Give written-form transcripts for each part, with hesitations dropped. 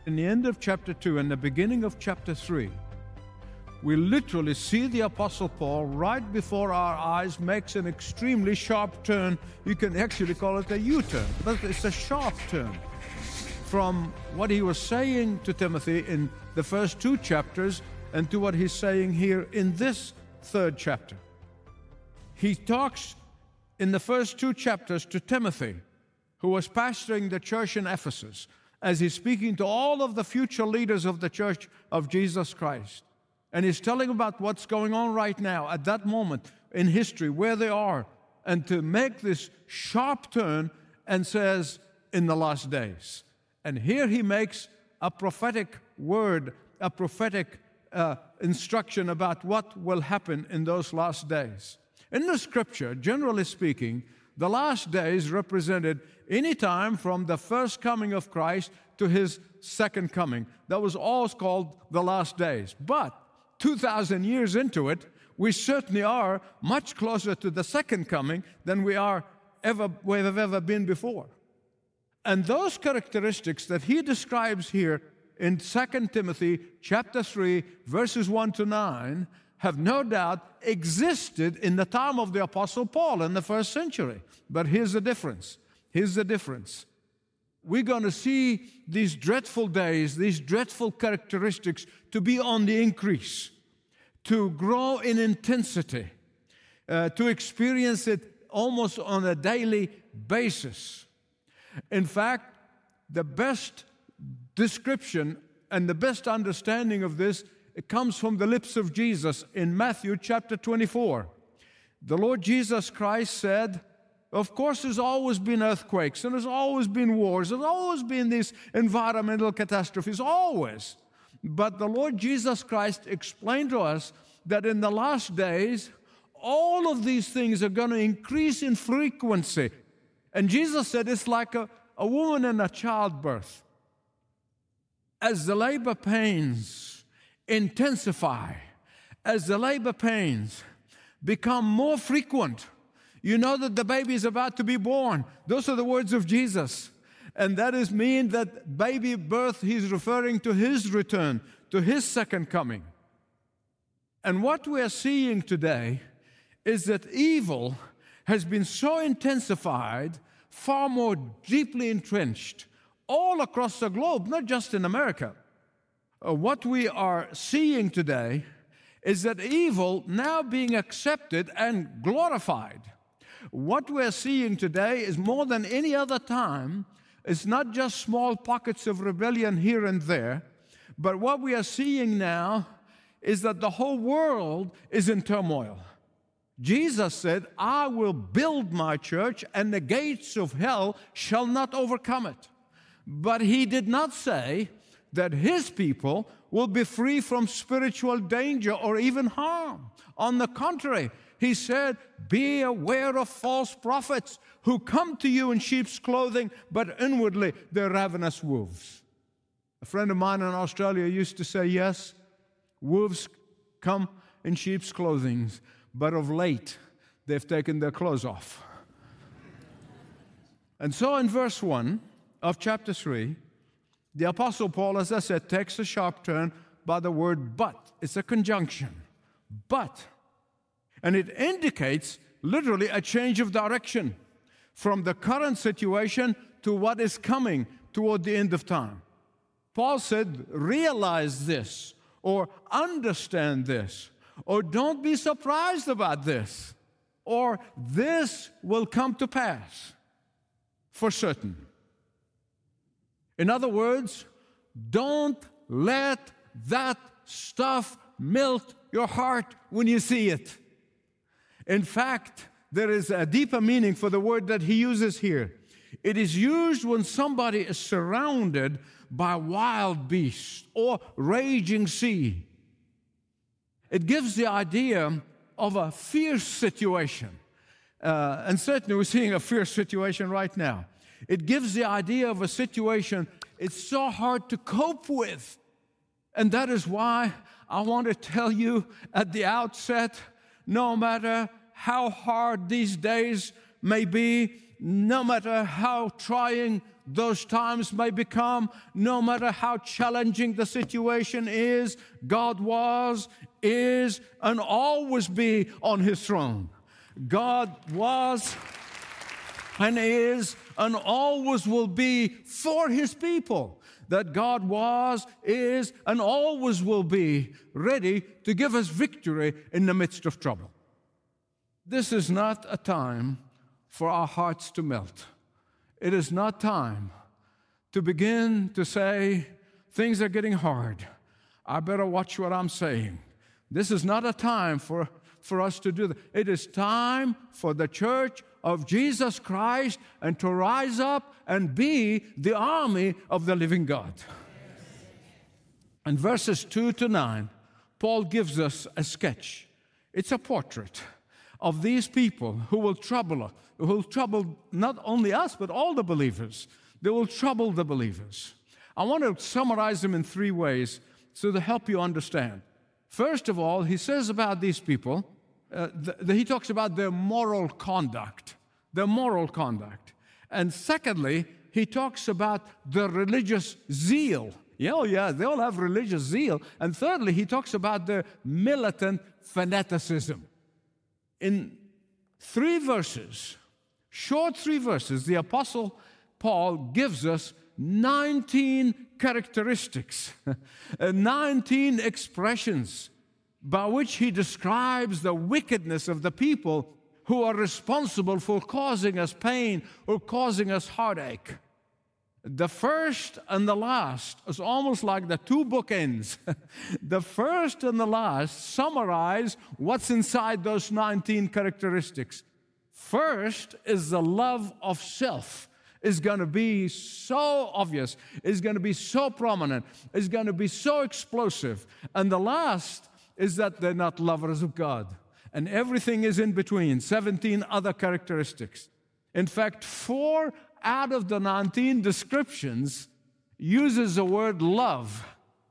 In the end of chapter 2 and the beginning of chapter 3, we literally see the Apostle Paul right before our eyes makes an extremely sharp turn. You can actually call it a U-turn, but it's a sharp turn from what he was saying to Timothy in the first 2 chapters and to what he's saying here in this 3rd chapter. He talks in the first 2 chapters to Timothy, who was pastoring the church in Ephesus, as he's speaking to all of the future leaders of the church of Jesus Christ. And he's telling about what's going on right now, at that moment in history, where they are, and to make this sharp turn and says, in the last days. And here he makes a prophetic word, a prophetic instruction about what will happen in those last days. In the scripture, generally speaking, the last days represented any time from the first coming of Christ to his second coming. That was always called the last days. But 2,000 years into it, we certainly are much closer to the second coming than we've ever been before. And those characteristics that he describes here in 2 Timothy chapter 3, verses 1 to 9, have no doubt existed in the time of the Apostle Paul in the first century. But here's the difference. Here's the difference. We're going to see these dreadful days, these dreadful characteristics to be on the increase, to grow in intensity, to experience it almost on a daily basis. In fact, the best description and the best understanding of this, it comes from the lips of Jesus in Matthew chapter 24. The Lord Jesus Christ said, of course, there's always been earthquakes, and there's always been wars, there's always been these environmental catastrophes, always. But the Lord Jesus Christ explained to us that in the last days, all of these things are going to increase in frequency. And Jesus said it's like a woman in a childbirth. As the labor pains intensify, as the labor pains become more frequent, you know that the baby is about to be born. Those are the words of Jesus. And that is mean that baby birth, he's referring to his return, to his second coming. And what we are seeing today is that evil has been so intensified, far more deeply entrenched, all across the globe, not just in America. What we are seeing today is that evil now being accepted and glorified. What we're seeing today is more than any other time. It's not just small pockets of rebellion here and there, but what we are seeing now is that the whole world is in turmoil. Jesus said, I will build my church, and the gates of hell shall not overcome it. But he did not say that his people will be free from spiritual danger or even harm. On the contrary, he said, be aware of false prophets who come to you in sheep's clothing, but inwardly they're ravenous wolves. A friend of mine in Australia used to say, yes, wolves come in sheep's clothing, but of late they've taken their clothes off. And so in verse 1 of chapter 3, the Apostle Paul, as I said, takes a sharp turn by the word but. It's a conjunction. But. And it indicates literally a change of direction from the current situation to what is coming toward the end of time. Paul said, realize this, or understand this, or don't be surprised about this, or this will come to pass for certain. In other words, don't let that stuff melt your heart when you see it. In fact, there is a deeper meaning for the word that he uses here. It is used when somebody is surrounded by wild beasts or raging sea. It gives the idea of a fierce situation. And certainly we're seeing a fierce situation right now. It gives the idea of a situation it's so hard to cope with. And that is why I want to tell you at the outset, no matter how hard these days may be, no matter how trying those times may become, no matter how challenging the situation is, God was, is, and always be on His throne. God was and is and always will be for His people. That God was, is, and always will be ready to give us victory in the midst of trouble. This is not a time for our hearts to melt. It is not time to begin to say, things are getting hard. I better watch what I'm saying. This is not a time for us to do that. It is time for the church of Jesus Christ and to rise up and be the army of the living God. In verses 2 to 9, Paul gives us a sketch. It's a portrait of these people who will trouble not only us, but all the believers. They will trouble the believers. I want to summarize them in 3 ways so to help you understand. First of all, he says about these people, he talks about their moral conduct. And secondly, he talks about the religious zeal. Yeah, they all have religious zeal. And thirdly, he talks about their militant fanaticism. In 3 verses, short 3 verses, the Apostle Paul gives us 19 characteristics, 19 expressions by which he describes the wickedness of the people who are responsible for causing us pain or causing us heartache. The first and the last is almost like the 2 bookends. The first and the last summarize what's inside those 19 characteristics. First is the love of self. Is going to be so obvious, is going to be so prominent, is going to be so explosive. And the last is that they're not lovers of God. And everything is in between, 17 other characteristics. In fact, 4 out of the 19 descriptions uses the word love.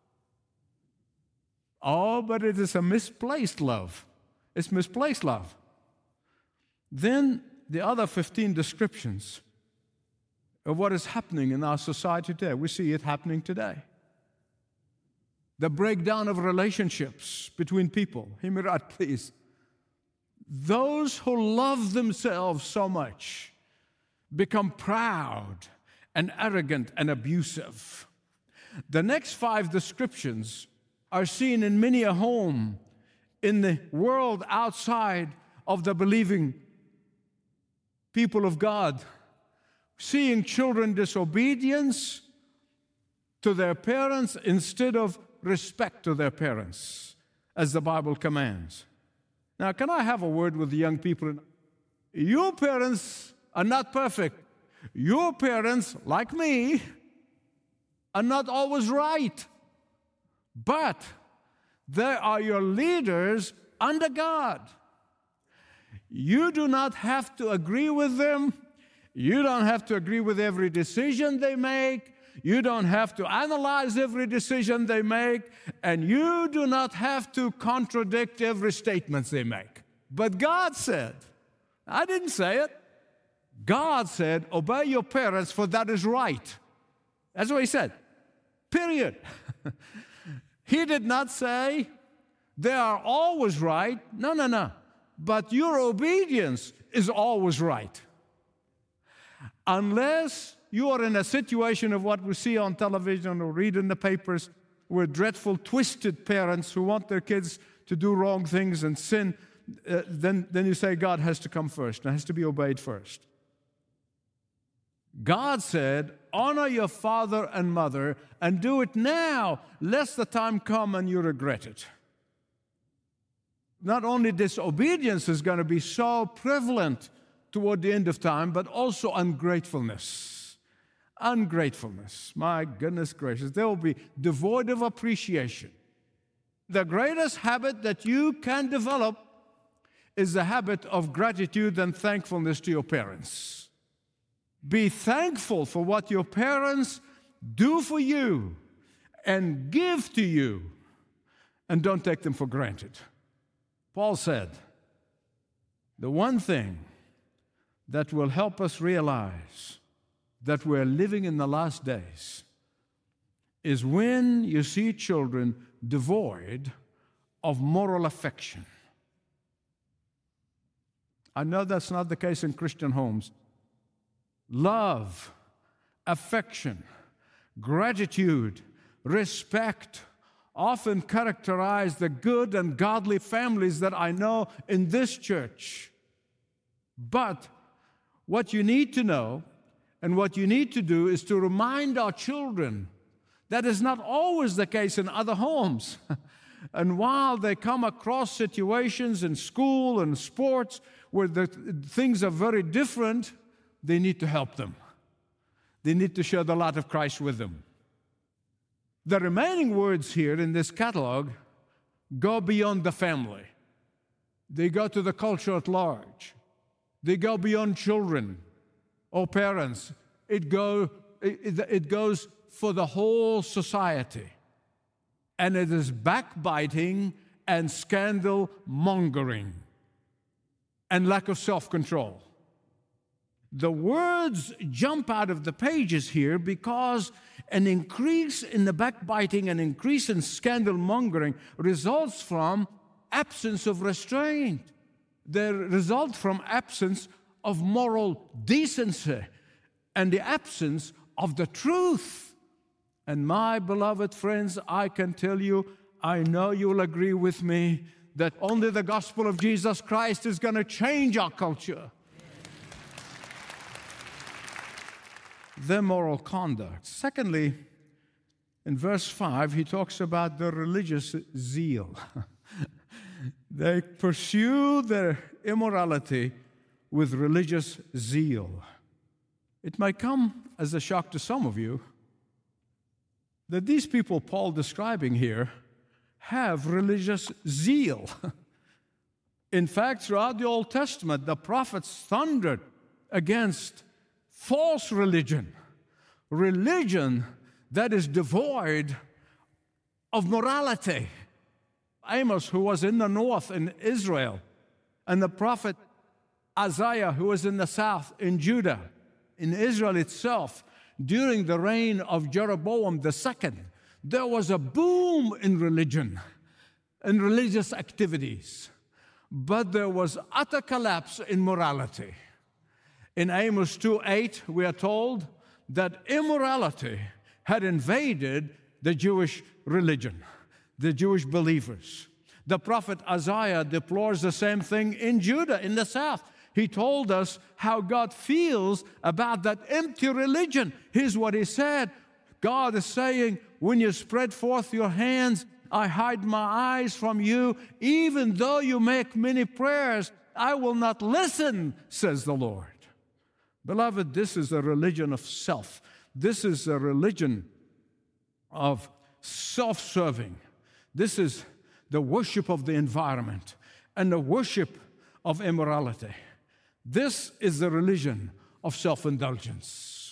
Oh, but it is a misplaced love. It's misplaced love. Then the other 15 descriptions of what is happening in our society today. We see it happening today. The breakdown of relationships between people. Hear me right, please. Those who love themselves so much become proud and arrogant and abusive. The next 5 descriptions are seen in many a home in the world outside of the believing people of God. Seeing children disobedience to their parents instead of respect to their parents, as the Bible commands. Now, can I have a word with the young people? Your parents are not perfect. Your parents, like me, are not always right. But they are your leaders under God. You do not have to agree with them. You don't have to agree with every decision they make. You don't have to analyze every decision they make. And you do not have to contradict every statement they make. But God said, I didn't say it. God said, obey your parents, for that is right. That's what He said. Period. He did not say they are always right. No. But your obedience is always right. Unless you are in a situation of what we see on television or read in the papers, where dreadful, twisted parents who want their kids to do wrong things and sin, then you say God has to come first and has to be obeyed first. God said, honor your father and mother and do it now, lest the time come and you regret it. Not only disobedience is going to be so prevalent toward the end of time, but also ungratefulness. Ungratefulness. My goodness gracious. They will be devoid of appreciation. The greatest habit that you can develop is the habit of gratitude and thankfulness to your parents. Be thankful for what your parents do for you and give to you, and don't take them for granted. Paul said, the one thing that will help us realize that we're living in the last days is when you see children devoid of moral affection. I know that's not the case in Christian homes. Love, affection, gratitude, respect often characterize the good and godly families that I know in this church. But what you need to know and what you need to do is to remind our children that is not always the case in other homes. And while they come across situations in school and sports where things are very different, they need to help them. They need to share the light of Christ with them. The remaining words here in this catalog go beyond the family. They go to the culture at large. They go beyond children or parents. It goes for the whole society. And it is backbiting and scandal mongering and lack of self-control. The words jump out of the pages here because an increase in the backbiting and increase in scandal mongering results from absence of restraint. They result from absence of moral decency and the absence of the truth. And my beloved friends, I can tell you, I know you'll agree with me that only the gospel of Jesus Christ is going to change our culture. Their moral conduct. Secondly, in verse 5, he talks about the religious zeal. They pursue their immorality with religious zeal. It might come as a shock to some of you that these people Paul describing here have religious zeal. In fact, throughout the Old Testament, the prophets thundered against false religion, religion that is devoid of morality. Amos, who was in the north in Israel, and the prophet Isaiah, who was in the south in Judah, in Israel itself, during the reign of Jeroboam II, there was a boom in religion and religious activities, but there was utter collapse in morality. In Amos 2:8, we are told that immorality had invaded the Jewish religion, the Jewish believers. The prophet Isaiah deplores the same thing in Judah, in the south. He told us how God feels about that empty religion. Here's what he said. God is saying, when you spread forth your hands, I hide my eyes from you. Even though you make many prayers, I will not listen, says the Lord. Beloved, this is a religion of self. This is a religion of self-serving. This is the worship of the environment and the worship of immorality. This is the religion of self-indulgence.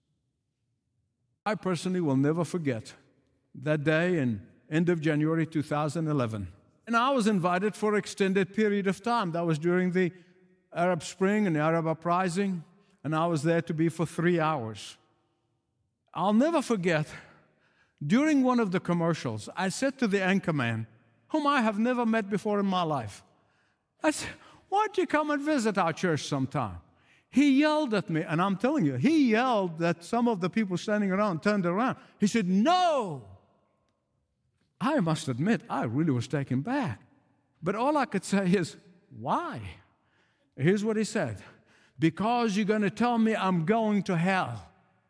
I personally will never forget that day in end of January 2011. And I was invited for an extended period of time. That was during the Arab Spring and the Arab Uprising. And I was there to be for 3 hours. I'll never forget, during one of the commercials, I said to the anchorman, whom I have never met before in my life, I said, why don't you come and visit our church sometime? He yelled at me, and I'm telling you, he yelled that some of the people standing around turned around. He said, no. I must admit, I really was taken back. But all I could say is, why? Here's what he said. Because you're going to tell me I'm going to hell.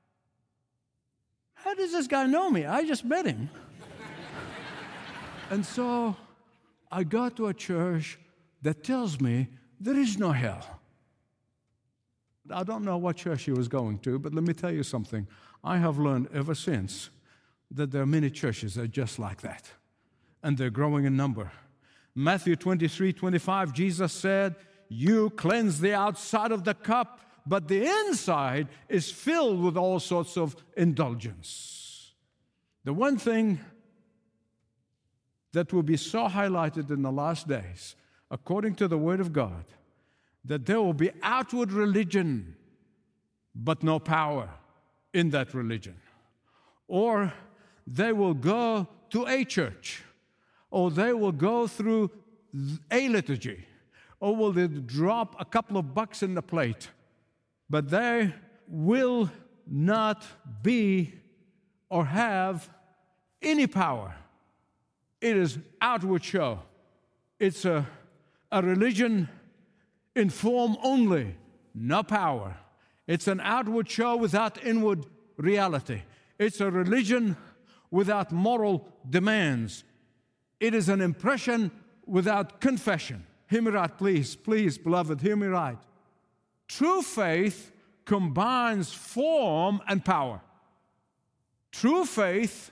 How does this guy know me? I just met him. And so I go to a church that tells me there is no hell. I don't know what church he was going to, but let me tell you something. I have learned ever since that there are many churches that are just like that, and they're growing in number. Matthew 23:25, Jesus said, you cleanse the outside of the cup, but the inside is filled with all sorts of indulgence. The one thing that will be so highlighted in the last days, according to the Word of God, that there will be outward religion, but no power. in that religion. Or they will go to a church, or they will go through a liturgy, or will they drop a couple of bucks in the plate, but they will not be or have any power. It is outward show. It's a religion in form only, no power. It's an outward show without inward reality. It's a religion without moral demands. It is an impression without confession. Hear me right, please, beloved, hear me right. True faith combines form and power. True faith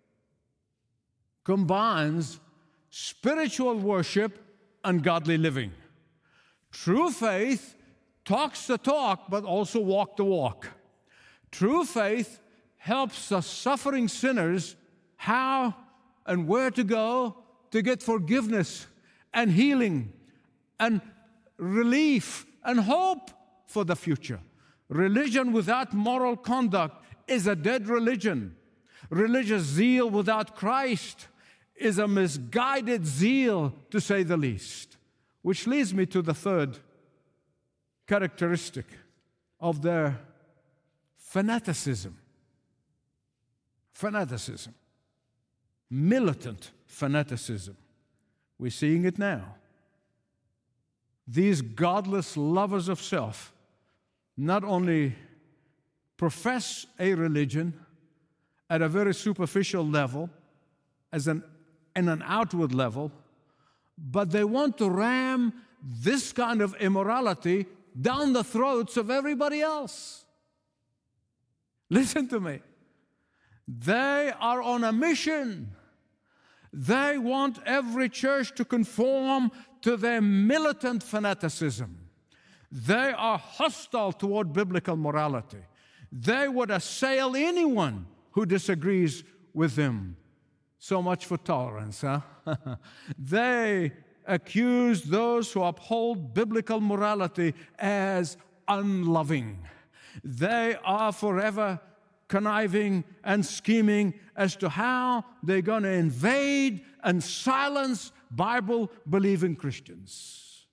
combines spiritual worship and godly living. True faith talks the talk, but also walk the walk. True faith helps the suffering sinners how and where to go to get forgiveness and healing and relief and hope for the future. Religion without moral conduct is a dead religion. Religious zeal without Christ is a misguided zeal, to say the least. Which leads me to the third characteristic of their fanaticism. Fanaticism. Militant fanaticism. We're seeing it now. These godless lovers of self not only profess a religion at a very superficial level, in an outward level, but they want to ram this kind of immorality down the throats of everybody else. Listen to me. They are on a mission. They want every church to conform to their militant fanaticism. They are hostile toward biblical morality. They would assail anyone who disagrees with them. So much for tolerance, huh? They accuse those who uphold biblical morality as unloving. They are forever conniving and scheming as to how they're going to invade and silence Bible-believing Christians.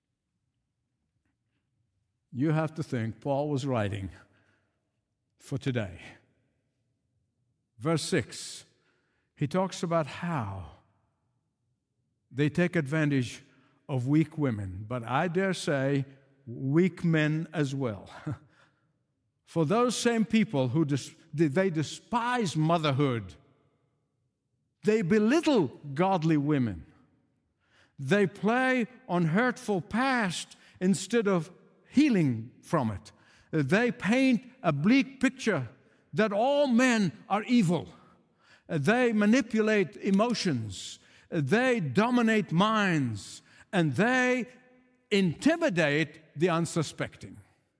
You have to think Paul was writing for today. Verse 6, he talks about how they take advantage of weak women, but I dare say weak men as well. For those same people who they despise motherhood, they belittle godly women. They play on hurtful past instead of healing from it. They paint a bleak picture that all men are evil. They manipulate emotions. They dominate minds. And they intimidate the unsuspecting.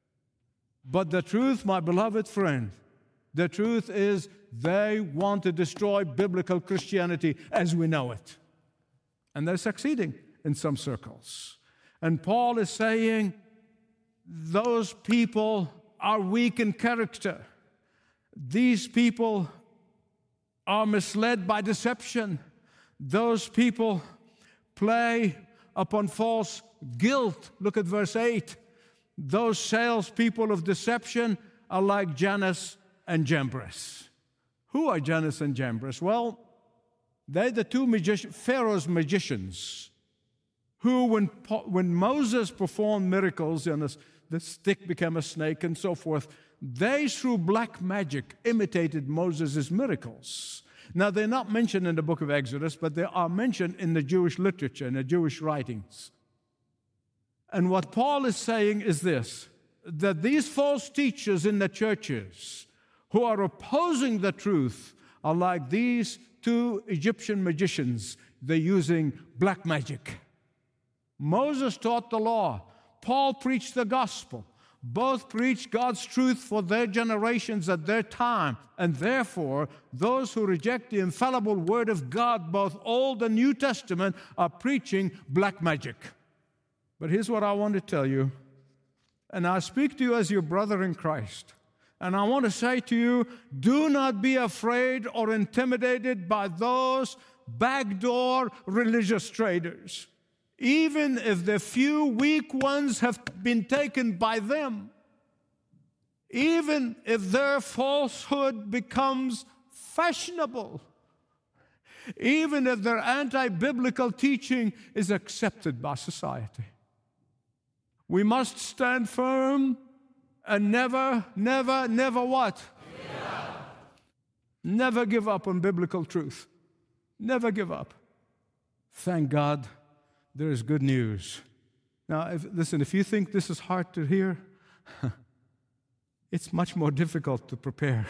But the truth, my beloved friend, the truth is they want to destroy biblical Christianity as we know it. And they're succeeding in some circles. And Paul is saying those people are weak in character. These people are misled by deception. Those people play upon false guilt. Look at verse 8. Those salespeople of deception are like Jannes and Jambres. Who are Jannes and Jambres? Well, they're the two Pharaoh's magicians who, when Moses performed miracles and the stick became a snake and so forth, they, through black magic, imitated Moses' miracles. Now, they're not mentioned in the book of Exodus, but they are mentioned in the Jewish literature, in the Jewish writings. And what Paul is saying is this, that these false teachers in the churches who are opposing the truth are like these two Egyptian magicians. They're using black magic. Moses taught the law. Paul preached the gospel. Both preached God's truth for their generations at their time. And therefore, those who reject the infallible Word of God, both Old and New Testament, are preaching black magic. But here's what I want to tell you, and I speak to you as your brother in Christ. And I want to say to you, do not be afraid or intimidated by those backdoor religious traders. Even if the few weak ones have been taken by them, even if their falsehood becomes fashionable, even if their anti-biblical teaching is accepted by society, we must stand firm and never what? Never give up on biblical truth. Never give up. Thank God there is good news. Now, if you think this is hard to hear, it's much more difficult to prepare.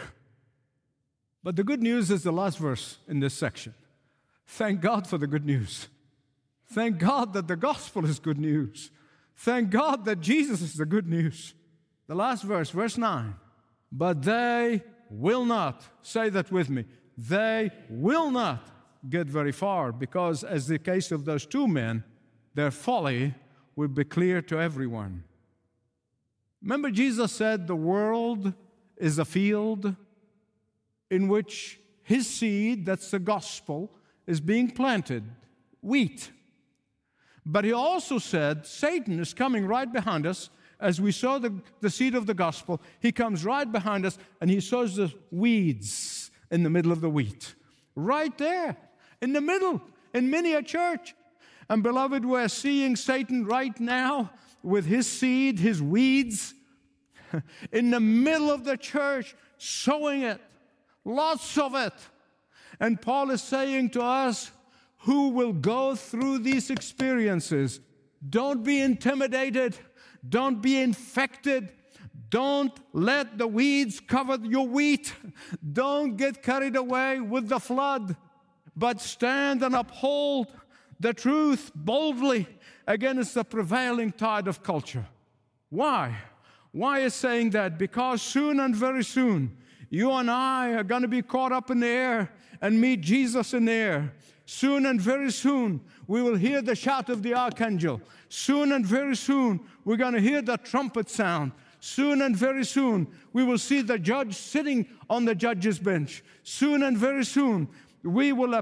But the good news is the last verse in this section. Thank God for the good news. Thank God that the gospel is good news. Thank God that Jesus is the good news. The last verse, verse 9. But they will not, say that with me, they will not get very far, because as the case of those two men, their folly will be clear to everyone. Remember, Jesus said the world is a field in which his seed, that's the gospel, is being planted, wheat. But he also said Satan is coming right behind us. As we sow the seed of the gospel, he comes right behind us and he sows the weeds in the middle of the wheat. Right there, in the middle, in many a church. And beloved, we're seeing Satan right now with his seed, his weeds, in the middle of the church, sowing it, lots of it. And Paul is saying to us who will go through these experiences, don't be intimidated, don't be infected, don't let the weeds cover your wheat, don't get carried away with the flood, but stand and uphold the truth boldly against the prevailing tide of culture. Why? Why is saying that? Because soon and very soon, you and I are going to be caught up in the air and meet Jesus in the air. Soon and very soon, we will hear the shout of the archangel. Soon and very soon, we're going to hear the trumpet sound. Soon and very soon, we will see the judge sitting on the judge's bench. Soon and very soon, we will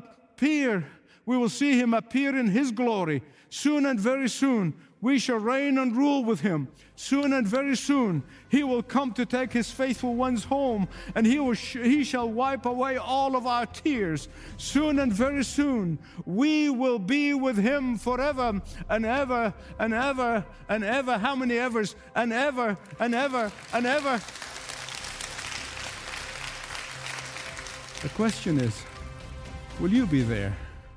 see him appear in his glory. Soon and very soon, we shall reign and rule with him. Soon and very soon, he will come to take his faithful ones home, and he shall wipe away all of our tears. Soon and very soon, we will be with him forever and ever and ever and ever. How many evers? And ever and ever and ever. The question is, will you be there?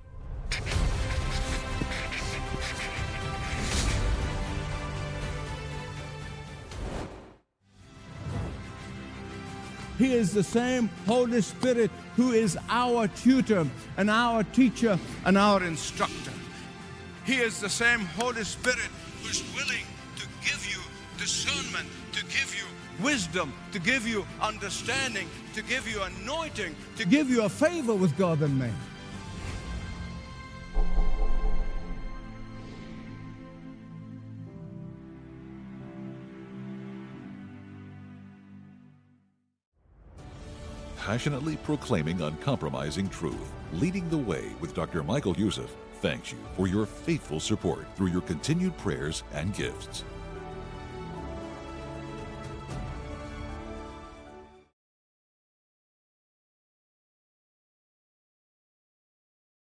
He is the same Holy Spirit who is our tutor and our teacher and our instructor. He is the same Holy Spirit who's willing to give you discernment, to give you wisdom, to give you understanding, to give you anointing, to give you a favor with God and man. Passionately proclaiming uncompromising truth, leading the way with Dr. Michael Youssef, thanks you for your faithful support through your continued prayers and gifts.